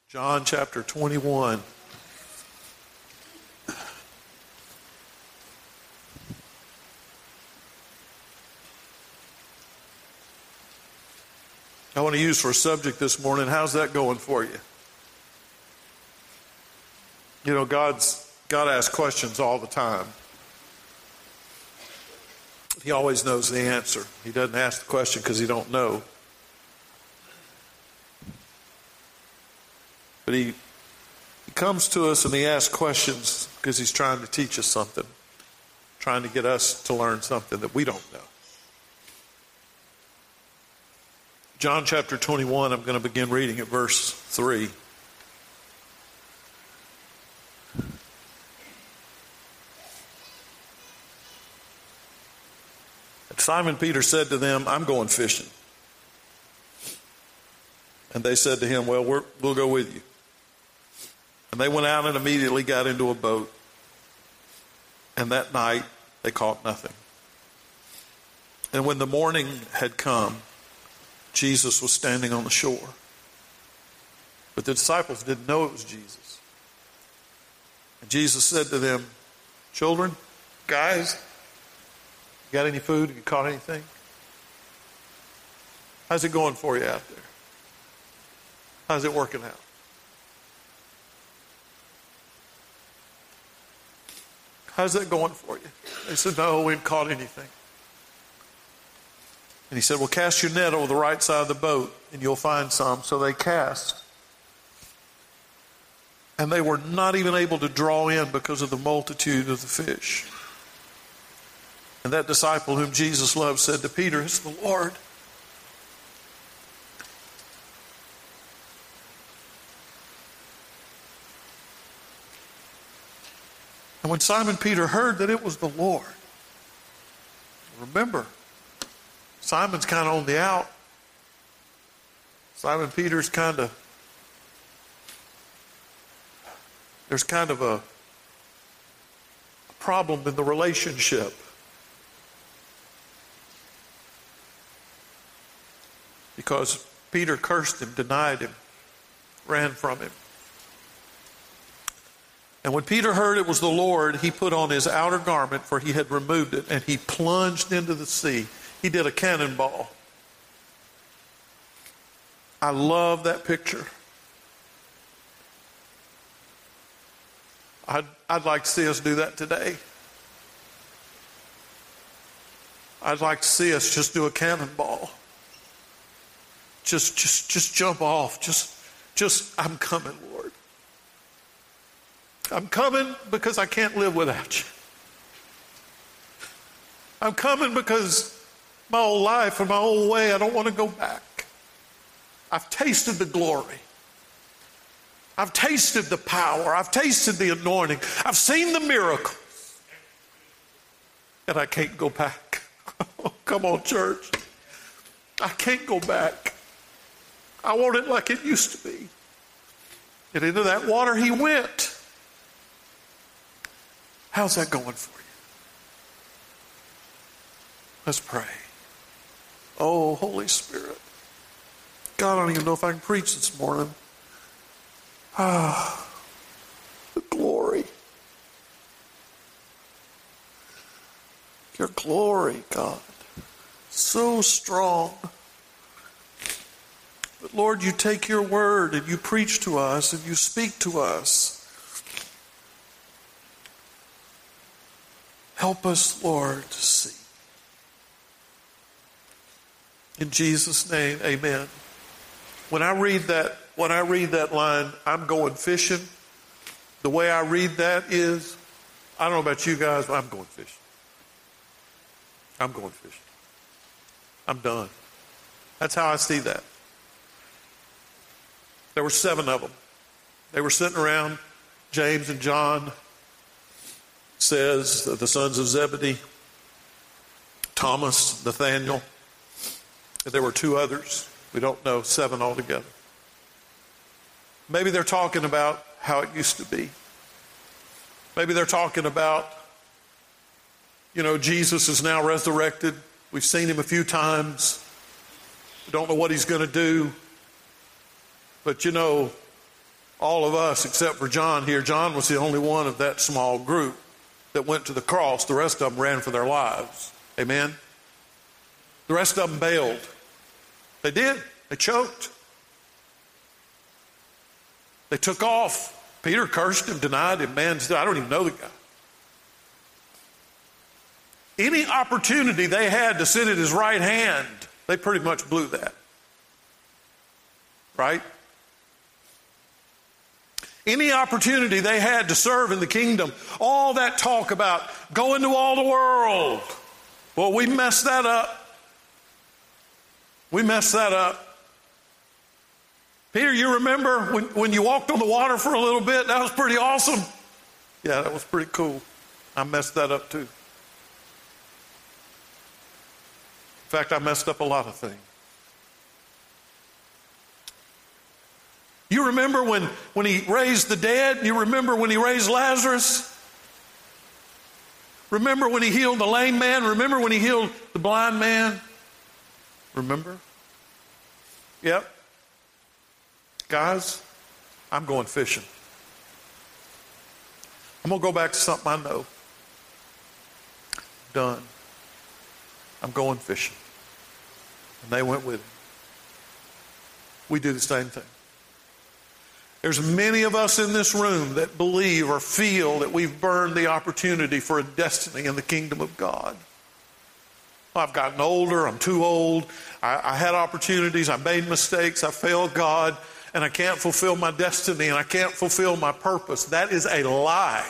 John chapter 21. I want to use for a subject this morning, how's that going for you? You know, God asks questions all the time. He always knows the answer. He doesn't ask the question because he don't know. But he comes to us and he asks questions because he's trying to teach us something, trying to get us to learn something that we don't know. John chapter 21, I'm going to begin reading at verse 3. And Simon Peter said to them, I'm going fishing. And they said to him, well, we'll go with you. And they went out and immediately got into a boat. And that night they caught nothing. And when the morning had come, Jesus was standing on the shore. But the disciples didn't know it was Jesus. And Jesus said to them, children, guys, you got any food? You caught anything? How's it going for you out there? How's it working out? How's that going for you? They said, no, we haven't caught anything. And he said, well, cast your net over the right side of the boat and you'll find some. So they cast. And they were not even able to draw in because of the multitude of the fish. And that disciple whom Jesus loved said to Peter, it's the Lord. And when Simon Peter heard that it was the Lord, remember, Simon's kind of on the out. Simon Peter's there's kind of a problem in the relationship. Because Peter cursed him, denied him, ran from him. And when Peter heard it was the Lord, he put on his outer garment, for he had removed it, and he plunged into the sea. He did a cannonball. I love that picture. I'd like to see us do that today. I'd like to see us just do a cannonball. Just jump off. Just I'm coming, Lord. I'm coming because I can't live without you. I'm coming because my old life and my old way, I don't want to go back. I've tasted the glory. I've tasted the power. I've tasted the anointing. I've seen the miracles. And I can't go back. Come on, church. I can't go back. I want it like it used to be. And into that water he went. How's that going for you? Let's pray. Oh, Holy Spirit. God, I don't even know if I can preach this morning. The glory. Your glory, God. So strong. But Lord, you take your word and you preach to us and you speak to us. Help us, Lord, to see. In Jesus' name, amen. When I read that line, I'm going fishing, the way I read that is, I don't know about you guys, but I'm going fishing. I'm going fishing. I'm done. That's how I see that. There were 7 of them. They were sitting around. James and John, says the sons of Zebedee, Thomas, Nathaniel. There were 2 others. We don't know, 7 altogether. Maybe they're talking about how it used to be. Maybe they're talking about, Jesus is now resurrected. We've seen him a few times. We don't know what he's going to do. But all of us, except for John here, John was the only one of that small group that went to the cross. The rest of them ran for their lives. Amen? The rest of them bailed. They did. They choked. They took off. Peter cursed him, denied him. Man, I don't even know the guy. Any opportunity they had to sit at his right hand, they pretty much blew that. Right? Any opportunity they had to serve in the kingdom, all that talk about go into all the world. Well, we messed that up. We messed that up. Peter, you remember when you walked on the water for a little bit? That was pretty awesome. Yeah, that was pretty cool. I messed that up too. In fact, I messed up a lot of things. You remember when he raised the dead? You remember when he raised Lazarus? Remember when he healed the lame man? Remember when he healed the blind man? Remember? Yep. Guys, I'm going fishing. I'm going to go back to something I know. Done. I'm going fishing. And they went with me. We do the same thing. There's many of us in this room that believe or feel that we've burned the opportunity for a destiny in the kingdom of God. I've gotten older. I'm too old. I had opportunities. I made mistakes. I failed God. And I can't fulfill my destiny. And I can't fulfill my purpose. That is a lie.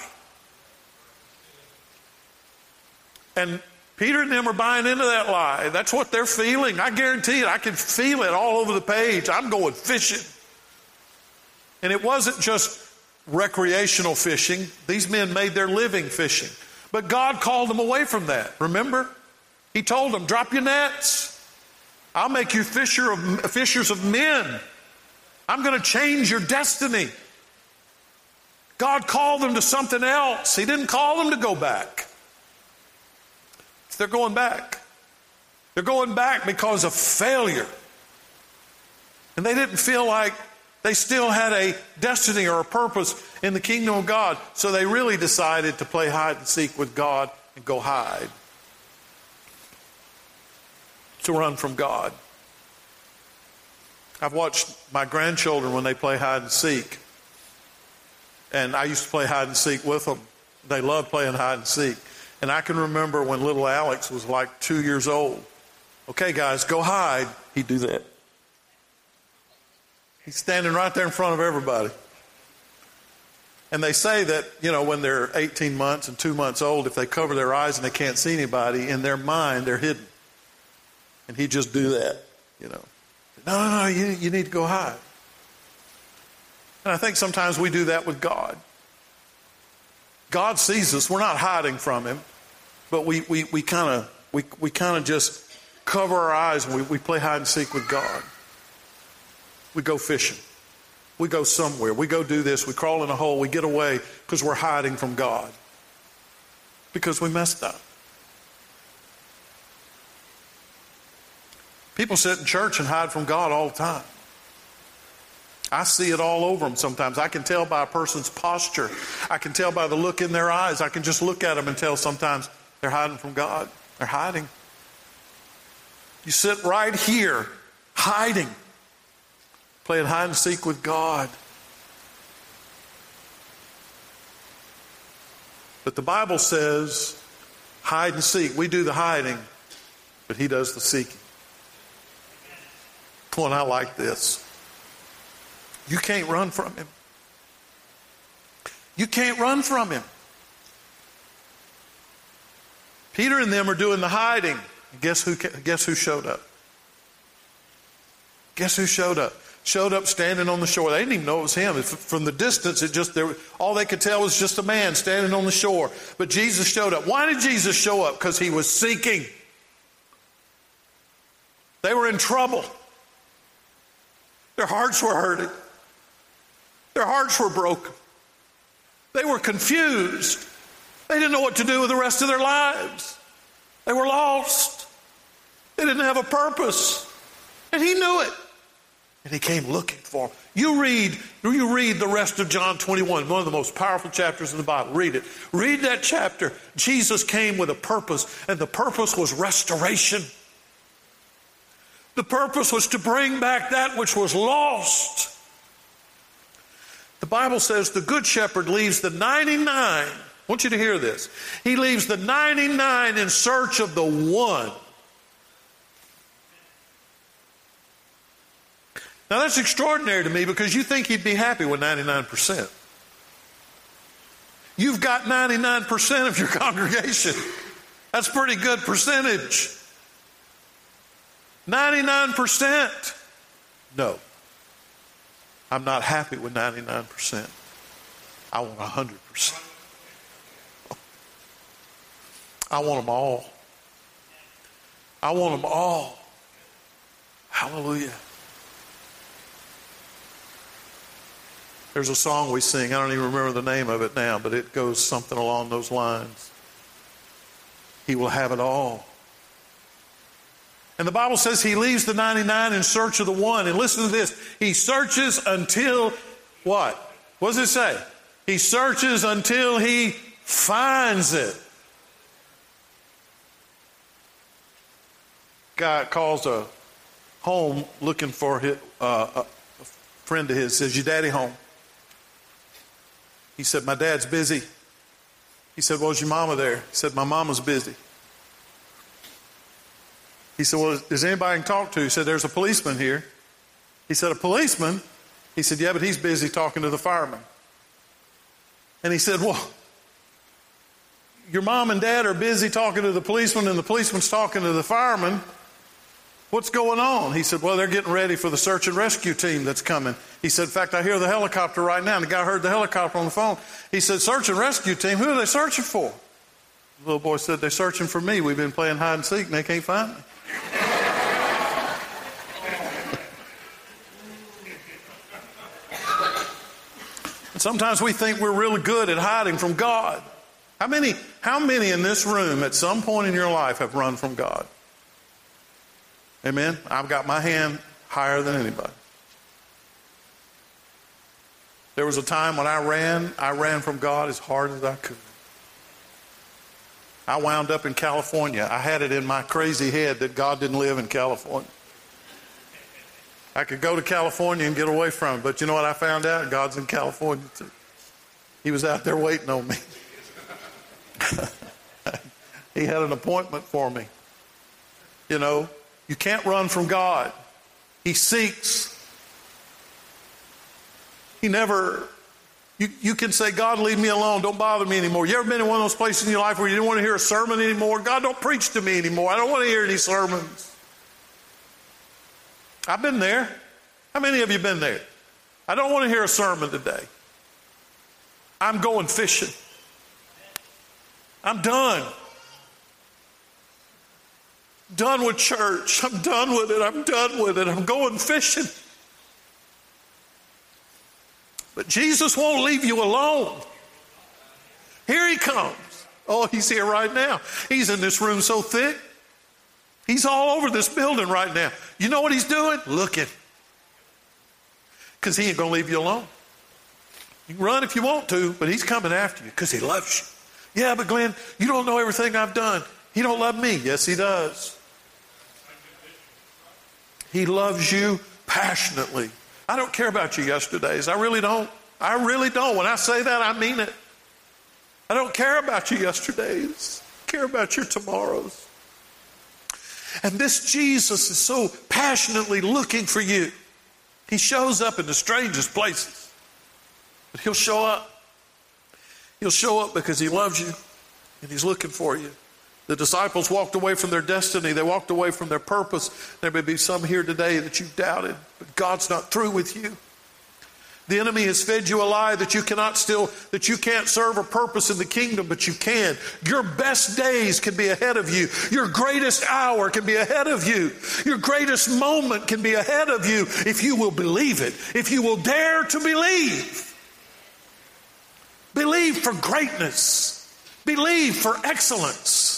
And Peter and them are buying into that lie. That's what they're feeling. I guarantee it. I can feel it all over the page. I'm going fishing. And it wasn't just recreational fishing. These men made their living fishing. But God called them away from that. Remember? He told them, drop your nets. I'll make you fishers of men. I'm going to change your destiny. God called them to something else. He didn't call them to go back. They're going back. They're going back because of failure. And they didn't feel like they still had a destiny or a purpose in the kingdom of God. So they really decided to play hide and seek with God and go hide. To run from God. I've watched my grandchildren when they play hide and seek. And I used to play hide and seek with them. They love playing hide and seek. And I can remember when little Alex was like 2 years old. Okay, guys, go hide. He'd do that. He's standing right there in front of everybody. And they say that, when they're 18 months and 2 months old, if they cover their eyes and they can't see anybody, in their mind, they're hidden. And he'd just do that, No, you need to go hide. And I think sometimes we do that with God. God sees us. We're not hiding from him. But we kind of just cover our eyes and we play hide and seek with God. We go fishing. We go somewhere. We go do this. We crawl in a hole. We get away because we're hiding from God. Because we messed up. People sit in church and hide from God all the time. I see it all over them sometimes. I can tell by a person's posture. I can tell by the look in their eyes. I can just look at them and tell sometimes they're hiding from God. They're hiding. You sit right here, hiding, playing hide and seek with God. But the Bible says, hide and seek. We do the hiding, but he does the seeking. Come on, I like this. You can't run from him. You can't run from him. Peter and them are doing the hiding. Guess who showed up? Guess who showed up? Showed up standing on the shore. They didn't even know it was him. From the distance, all they could tell was just a man standing on the shore. But Jesus showed up. Why did Jesus show up? Because he was seeking. They were in trouble. Their hearts were hurting. Their hearts were broken. They were confused. They didn't know what to do with the rest of their lives. They were lost. They didn't have a purpose. And he knew it. And he came looking for them. You read the rest of John 21, one of the most powerful chapters in the Bible. Read it. Read that chapter. Jesus came with a purpose, and the purpose was restoration. The purpose was to bring back that which was lost. The Bible says the good shepherd leaves the 99. I want you to hear this. He leaves the 99 in search of the one. Now that's extraordinary to me because you think he'd be happy with 99%. You've got 99% of your congregation. That's a pretty good percentage. 99%. No. I'm not happy with 99%. I want 100%. I want them all. I want them all. Hallelujah. There's a song we sing. I don't even remember the name of it now, but it goes something along those lines. He will have it all. And the Bible says he leaves the 99 in search of the one. And listen to this. He searches until what? What does it say? He searches until he finds it. Guy calls a home looking for a friend of his. Says, your daddy home? He said, my dad's busy. He said, well, is your mama there? He said, my mama's busy. He said, well, is anybody I can talk to? He said, there's a policeman here. He said, a policeman? He said, yeah, but he's busy talking to the fireman. And he said, well, your mom and dad are busy talking to the policeman and the policeman's talking to the fireman. What's going on? He said, well, they're getting ready for the search and rescue team that's coming. He said, in fact, I hear the helicopter right now. And the guy heard the helicopter on the phone. He said, search and rescue team? Who are they searching for? The little boy said, they're searching for me. We've been playing hide and seek and they can't find me. And sometimes we think we're really good at hiding from God. How many in this room at some point in your life have run from God? Amen? I've got my hand higher than anybody. There was a time when I ran from God as hard as I could. I wound up in California. I had it in my crazy head that God didn't live in California. I could go to California and get away from it, but you know what I found out? God's in California too. He was out there waiting on me. He had an appointment for me. You know, you can't run from God. He seeks. He never, you can say, God, leave me alone. Don't bother me anymore. You ever been in one of those places in your life where you didn't want to hear a sermon anymore? God, don't preach to me anymore. I don't want to hear any sermons. I've been there. How many of you been there? I don't want to hear a sermon today. I'm going fishing. I'm done. Done with church. I'm done with it. I'm done with it. I'm going fishing. But Jesus won't leave you alone. Here he comes. Oh, he's here right now. He's in this room so thick. He's all over this building right now. You know what he's doing? Looking. Because he ain't going to leave you alone. You can run if you want to, but he's coming after you because he loves you. Yeah, but Glenn, you don't know everything I've done. He don't love me. Yes, he does. He loves you passionately. I don't care about your yesterdays. I really don't. I really don't. When I say that, I mean it. I don't care about your yesterdays. I care about your tomorrows. And this Jesus is so passionately looking for you. He shows up in the strangest places. But he'll show up. He'll show up because he loves you and he's looking for you. The disciples walked away from their destiny. They walked away from their purpose. There may be some here today that you've doubted, but God's not through with you. The enemy has fed you a lie that you can't serve a purpose in the kingdom, but you can. Your best days can be ahead of you. Your greatest hour can be ahead of you. Your greatest moment can be ahead of you if you will believe it, if you will dare to believe. Believe for greatness. Believe for excellence.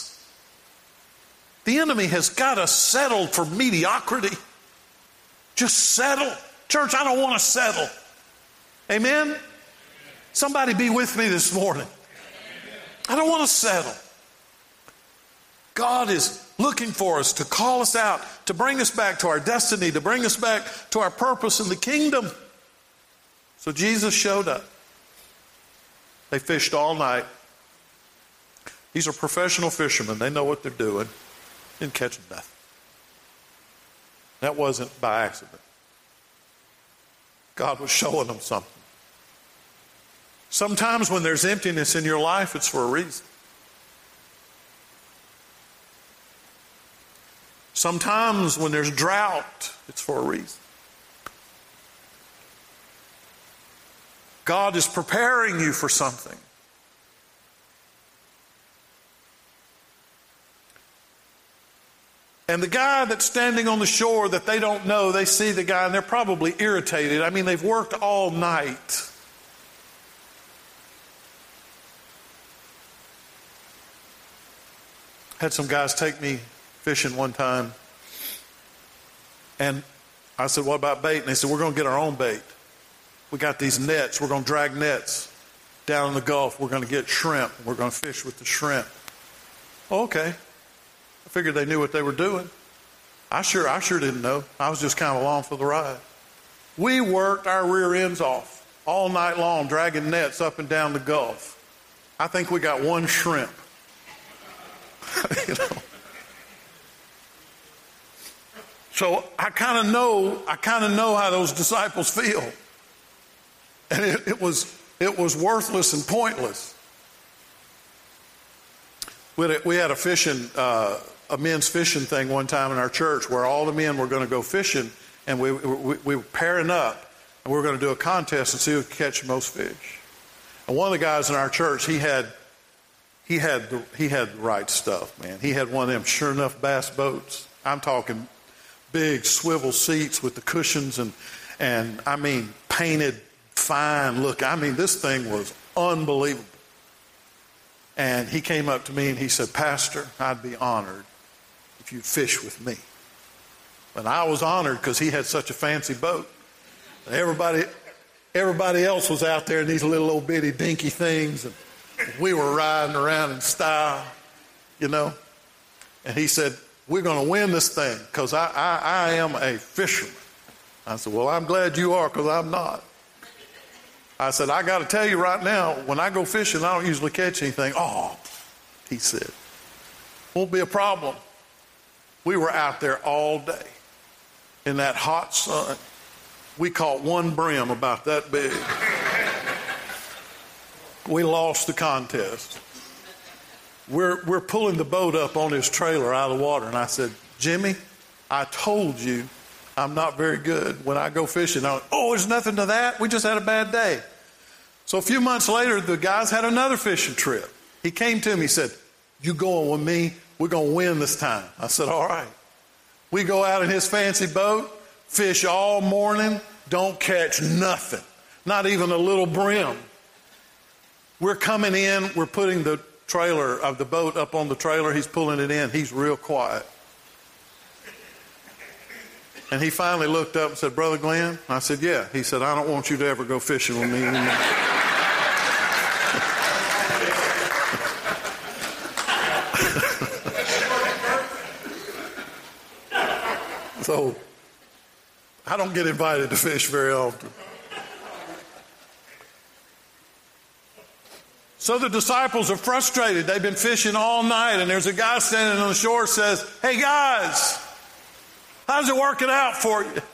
The enemy has got us settled for mediocrity. Just settle. Church, I don't want to settle. Amen? Somebody be with me this morning. I don't want to settle. God is looking for us to call us out, to bring us back to our destiny, to bring us back to our purpose in the kingdom. So Jesus showed up. They fished all night. These are professional fishermen. They know what they're doing. Didn't catch nothing. That wasn't by accident. God was showing them something. Sometimes when there's emptiness in your life, it's for a reason. Sometimes when there's drought, it's for a reason. God is preparing you for something. And the guy that's standing on the shore that they don't know, they see the guy and they're probably irritated. I mean, they've worked all night. Had some guys take me fishing one time. And I said, what about bait? And they said, we're going to get our own bait. We got these nets. We're going to drag nets down in the Gulf. We're going to get shrimp. We're going to fish with the shrimp. Okay. I figured they knew what they were doing. I sure didn't know. I was just kind of along for the ride. We worked our rear ends off all night long, dragging nets up and down the Gulf. I think we got one shrimp. You know. So I kind of know how those disciples feel. And it was worthless and pointless. We had a men's fishing thing one time in our church where all the men were going to go fishing, and we were pairing up, and we were going to do a contest and see who could catch the most fish. And one of the guys in our church, he had the right stuff, man. He had one of them sure enough bass boats. I'm talking big swivel seats with the cushions and I mean painted fine look. I mean, this thing was unbelievable. And he came up to me and he said, Pastor, I'd be honored if you'd fish with me. And I was honored because he had such a fancy boat. And everybody else was out there in these little old bitty dinky things, and we were riding around in style, you know. And he said, we're going to win this thing because I am a fisherman. I said, well, I'm glad you are because I'm not. I said, I got to tell you right now, when I go fishing, I don't usually catch anything. Oh, he said, won't be a problem. We were out there all day in that hot sun. We caught one brim about that big. We lost the contest. We're pulling the boat up on his trailer out of the water. And I said, Jimmy, I told you I'm not very good. When I go fishing, there's nothing to that. We just had a bad day. So a few months later, the guys had another fishing trip. He came to me, he said, you going with me? We're going to win this time. I said, all right. We go out in his fancy boat, fish all morning, don't catch nothing. Not even a little brim. We're coming in, we're putting the trailer of the boat up on the trailer. He's pulling it in. He's real quiet. And he finally looked up and said, Brother Glenn? I said, yeah. He said, I don't want you to ever go fishing with me anymore. So, I don't get invited to fish very often. So the disciples are frustrated. They've been fishing all night, and there's a guy standing on the shore says, hey guys, how's it working out for you?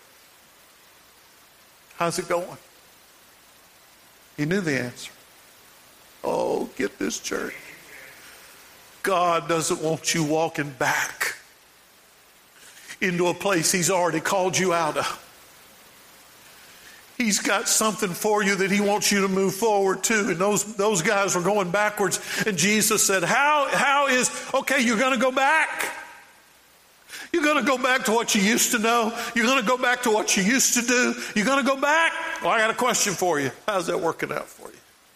How's it going? He knew the answer. Oh, get this, church. God doesn't want you walking back into a place He's already called you out of. He's got something for you that He wants you to move forward to. And those guys were going backwards. And Jesus said, okay, you're going to go back? You're going to go back to what you used to know? You're going to go back to what you used to do? You're going to go back? Well, I got a question for you. How's that working out for you?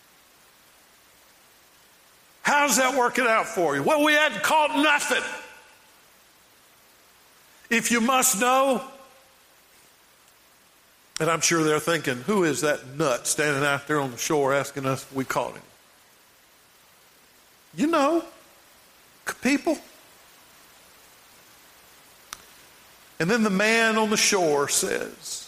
How's that working out for you? Well, we hadn't caught nothing. If you must know, And I'm sure they're thinking, who is that nut standing out there on the shore asking us if we caught him? You know, people. And then the man on the shore says,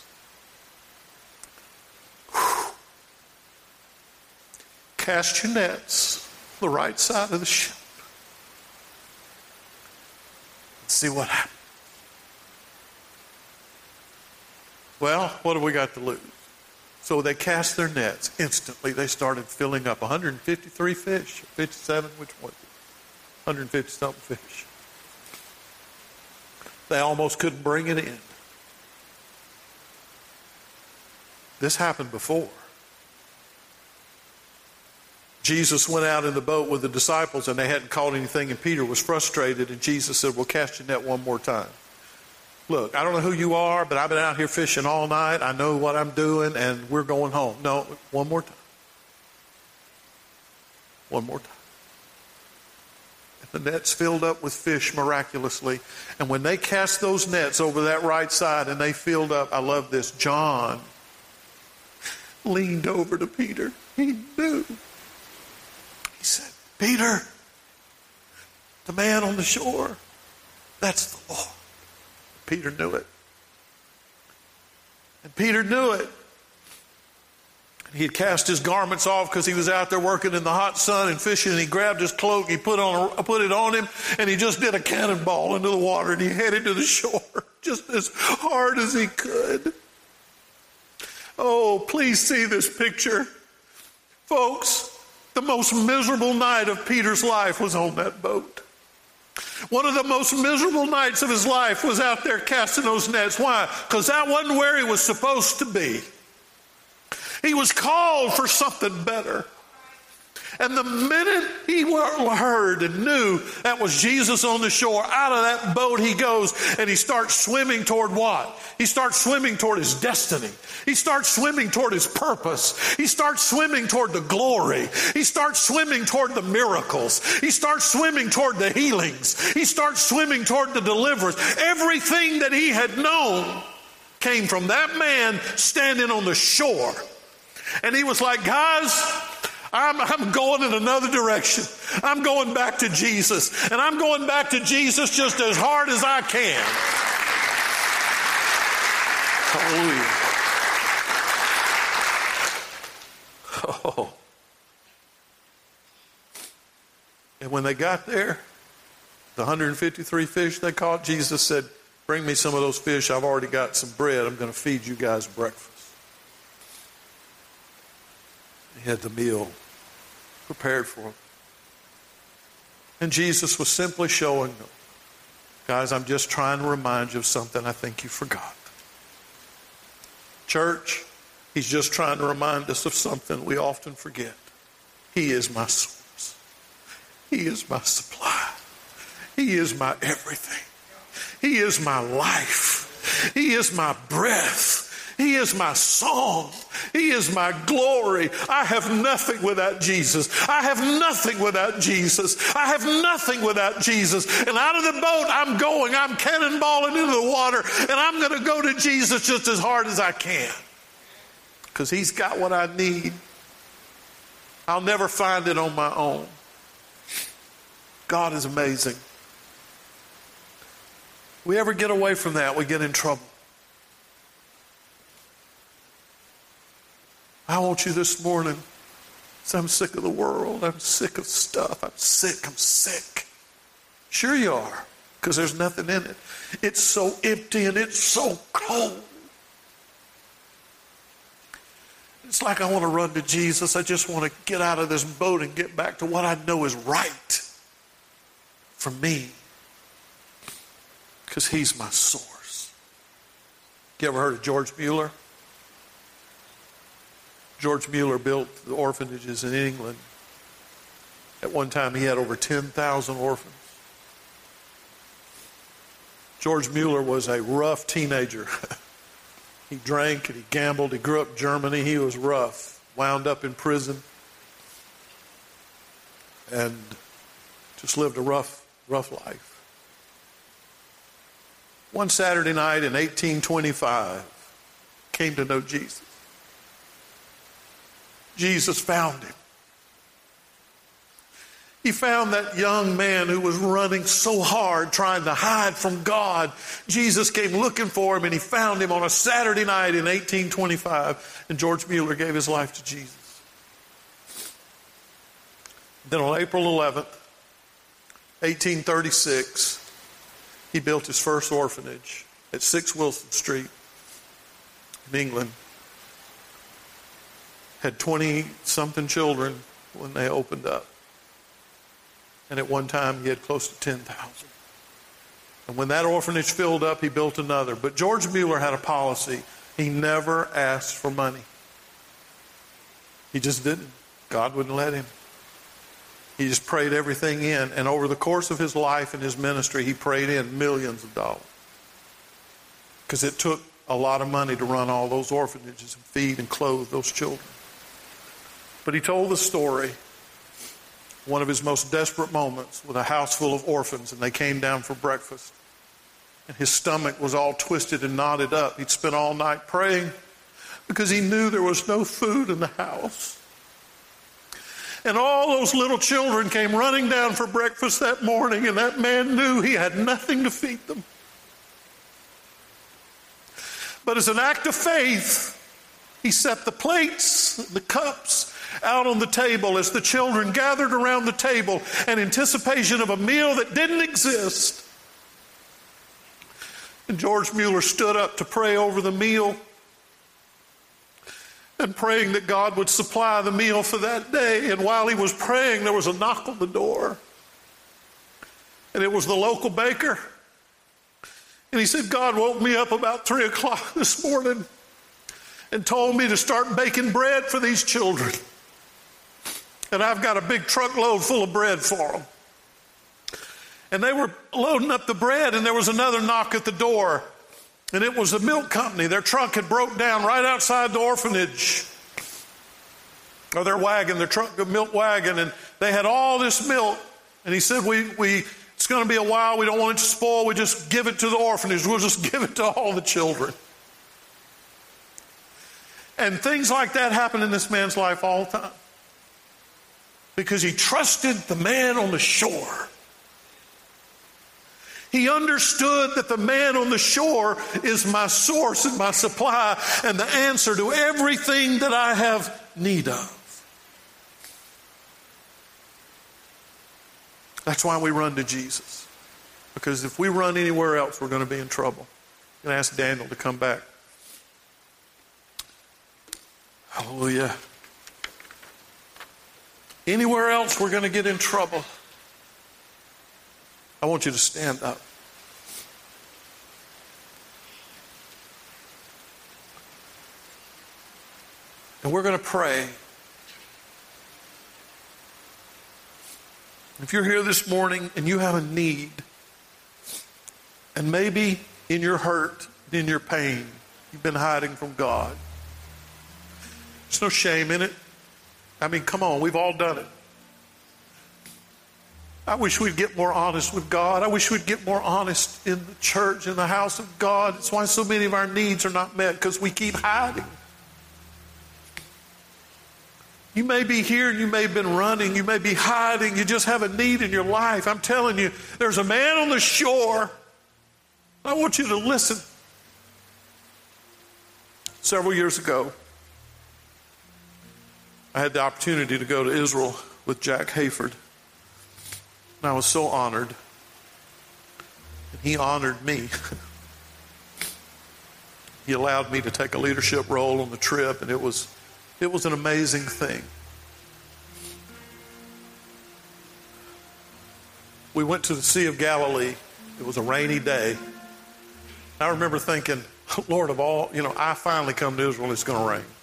cast your nets the right side of the ship. Let's see what happens. Well, what have we got to lose? So they cast their nets. Instantly, they started filling up. 153 fish, 57, which one? 150-something fish. They almost couldn't bring it in. This happened before. Jesus went out in the boat with the disciples and they hadn't caught anything, and Peter was frustrated, and Jesus said, well, cast your net one more time. Look, I don't know who you are, but I've been out here fishing all night. I know what I'm doing, and we're going home. No, one more time. One more time. And the nets filled up with fish miraculously. And when they cast those nets over that right side and they filled up, I love this, John leaned over to Peter. He knew. He said, Peter, the man on the shore, that's the Lord. Peter knew it. And Peter knew it. He had cast his garments off because he was out there working in the hot sun and fishing, and he grabbed his cloak, he put it on him, and he just did a cannonball into the water, and he headed to the shore just as hard as he could. Oh, please see this picture. Folks, the most miserable night of Peter's life was on that boat. One of the most miserable nights of his life was out there casting those nets. Why? Because that wasn't where he was supposed to be. He was called for something better. And the minute he heard and knew that was Jesus on the shore, out of that boat he goes, and he starts swimming toward what? He starts swimming toward his destiny. He starts swimming toward his purpose. He starts swimming toward the glory. He starts swimming toward the miracles. He starts swimming toward the healings. He starts swimming toward the deliverance. Everything that he had known came from that man standing on the shore. And he was like, guys, I'm going in another direction. I'm going back to Jesus. And I'm going back to Jesus just as hard as I can. Hallelujah. Oh. And when they got there, the 153 fish they caught, Jesus said, bring me some of those fish. I've already got some bread. I'm going to feed you guys breakfast. He had the meal prepared for them. And Jesus was simply showing them, guys, I'm just trying to remind you of something I think you forgot. Church, he's just trying to remind us of something we often forget. He is my source. He is my supply. He is my everything. He is my life. He is my breath. He is my song. He is my glory. I have nothing without Jesus. I have nothing without Jesus. I have nothing without Jesus. And out of the boat I'm going. I'm cannonballing into the water. And I'm going to go to Jesus just as hard as I can. Because he's got what I need. I'll never find it on my own. God is amazing. We ever get away from that, we get in trouble. I want you this morning, so I'm sick of the world. I'm sick of stuff. I'm sick. Sure you are, because there's nothing in it. It's so empty and it's so cold. It's like I want to run to Jesus. I just want to get out of this boat and get back to what I know is right for me, because he's my source. You ever heard of George Mueller? George Mueller built the orphanages in England. At one time, he had over 10,000 orphans. George Mueller was a rough teenager. He drank and he gambled. He grew up in Germany. He was rough. Wound up in prison. And just lived a rough life. One Saturday night in 1825, came to know Jesus. Jesus found him. He found that young man who was running so hard trying to hide from God. Jesus came looking for him, and he found him on a Saturday night in 1825, and George Mueller gave his life to Jesus. Then on April 11th, 1836, he built his first orphanage at 6 Wilson Street in England. Had 20-something children when they opened up. And at one time, he had close to 10,000. And when that orphanage filled up, he built another. But George Mueller had a policy. He never asked for money. He just didn't. God wouldn't let him. He just prayed everything in. And over the course of his life and his ministry, he prayed in millions of dollars. Because it took a lot of money to run all those orphanages and feed and clothe those children. But he told the story, one of his most desperate moments, with a house full of orphans, and they came down for breakfast. And his stomach was all twisted and knotted up. He'd spent all night praying because he knew there was no food in the house. And all those little children came running down for breakfast that morning, and that man knew he had nothing to feed them. But as an act of faith, he set the plates, the cups out on the table as the children gathered around the table in anticipation of a meal that didn't exist. And George Mueller stood up to pray over the meal, and praying that God would supply the meal for that day. And while he was praying, there was a knock on the door. And it was the local baker. And he said, God woke me up about 3 o'clock this morning and told me to start baking bread for these children. And I've got a big truckload full of bread for them. And they were loading up the bread, and there was another knock at the door. And it was a milk company. Their truck had broke down right outside the orphanage. Or their wagon, their truck, milk wagon. And they had all this milk. And he said, it's going to be a while. We don't want it to spoil. We just give it to the orphanage. We'll just give it to all the children. And things like that happen in this man's life all the time. Because he trusted the man on the shore. He understood that the man on the shore is my source and my supply and the answer to everything that I have need of. That's why we run to Jesus. Because if we run anywhere else, we're going to be in trouble. I'm going to ask Daniel to come back. Hallelujah. Anywhere else, we're going to get in trouble. I want you to stand up. And we're going to pray. If you're here this morning and you have a need, and maybe in your hurt, in your pain, you've been hiding from God. There's no shame in it. I mean, come on, we've all done it. I wish we'd get more honest with God. I wish we'd get more honest in the church, in the house of God. It's why so many of our needs are not met, because we keep hiding. You may be here and you may have been running. You may be hiding. You just have a need in your life. I'm telling you, there's a man on the shore. I want you to listen. Several years ago, I had the opportunity to go to Israel with Jack Hayford. And I was so honored. And he honored me. He allowed me to take a leadership role on the trip, and it was an amazing thing. We went to the Sea of Galilee. It was a rainy day. I remember thinking, Lord of all, I finally come to Israel, it's going to rain.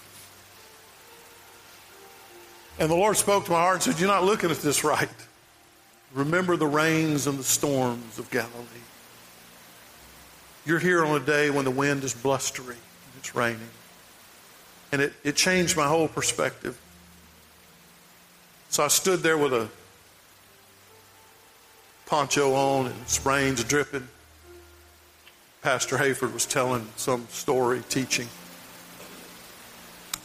And the Lord spoke to my heart and said, you're not looking at this right. Remember the rains and the storms of Galilee. You're here on a day when the wind is blustery and it's raining. And it changed my whole perspective. So I stood there with a poncho on and it's rain's dripping. Pastor Hayford was telling some story, teaching.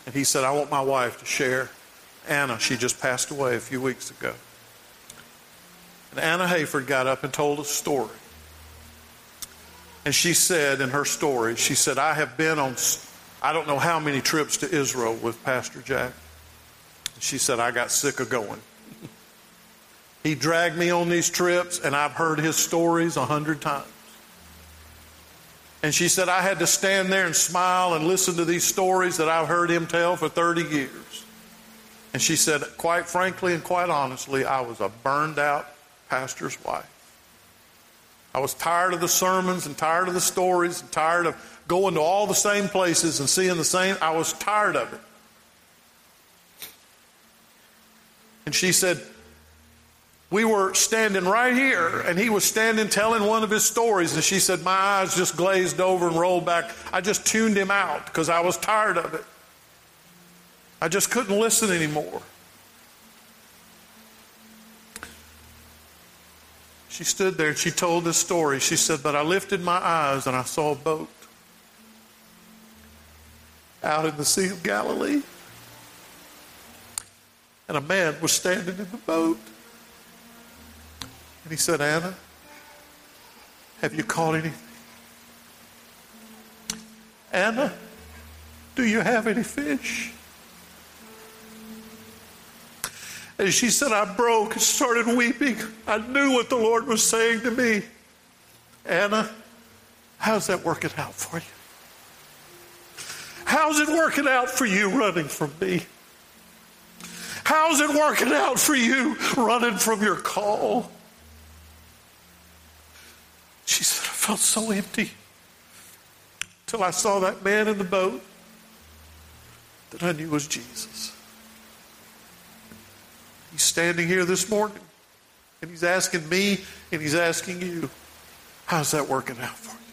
And he said, I want my wife to share. Anna, she just passed away a few weeks ago. And Anna Hayford got up and told a story. And she said in her story, she said, I have been on, I don't know how many trips to Israel with Pastor Jack. And she said, I got sick of going. He dragged me on these trips, and I've heard his stories 100 times. And she said, I had to stand there and smile and listen to these stories that I've heard him tell for 30 years. And she said, quite frankly and quite honestly, I was a burned out pastor's wife. I was tired of the sermons and tired of the stories and tired of going to all the same places and seeing the same. I was tired of it. And she said, we were standing right here, and he was standing telling one of his stories, and she said, my eyes just glazed over and rolled back. I just tuned him out because I was tired of it. I just couldn't listen anymore. She stood there and she told this story. She said, but I lifted my eyes and I saw a boat out in the Sea of Galilee. And a man was standing in the boat. And he said, Anna, have you caught anything? Anna, do you have any fish? And she said, I broke and started weeping. I knew what the Lord was saying to me. Anna, how's that working out for you? How's it working out for you running from me? How's it working out for you running from your call? She said, I felt so empty till I saw that man in the boat that I knew was Jesus. He's standing here this morning, and he's asking me, and he's asking you, how's that working out for you?